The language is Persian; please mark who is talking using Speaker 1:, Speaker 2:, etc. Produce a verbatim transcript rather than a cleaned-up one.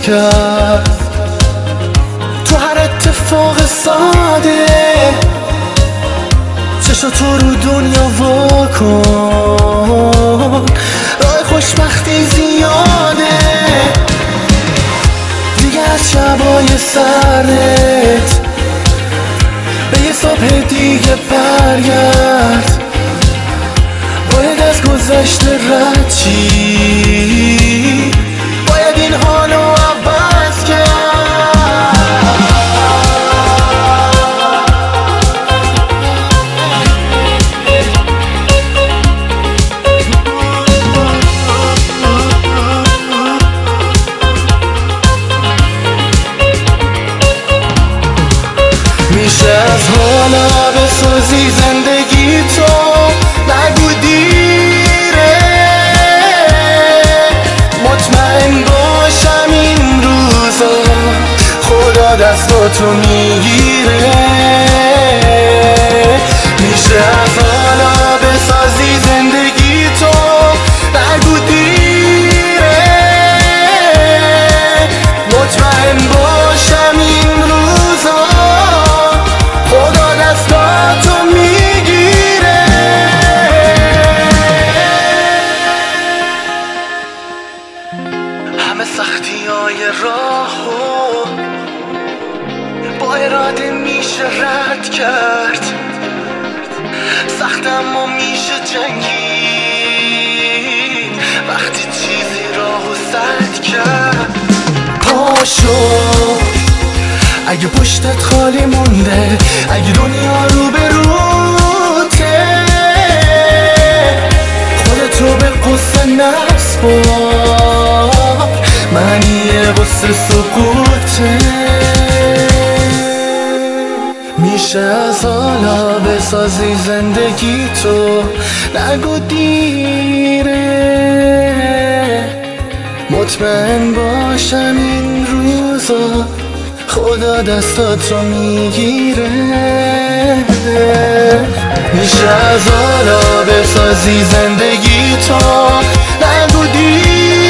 Speaker 1: کرد. تو هر اتفاق ساده چشم تو رو دنیا وا کن، راه خوشبختی زیاده دیگه. از شبای سردت به یه صبح دیگه برگرد، باید از گذشته رد چی، باید این حالو عوض کرد. میشه از حالا بسازی زندگی تو، نگو دیره. مطمئن باشم این روزا خدا دستاتو میگیره. میشه از حالا بسازی زندگی تو، نگو دیره. مطمئن باشم این روزا خدا دستاتو میگیره. همه سختی های راهو با اراده میشه رد کرد، سخت اما میشه جنگید وقتی چیزی راهو سد کرد. پاشو اگه پشتت خالی مونده، اگه دنیا رو به روته، خودتو به قصه نسپار، معنی قصه سکوته. میشه از حالا بسازی زندگی تو، نگو دیره. مطمئن باشم این روزا خدا دستاتو میگیره. میشه از حالا بسازی زندگی تو، نگو دیره.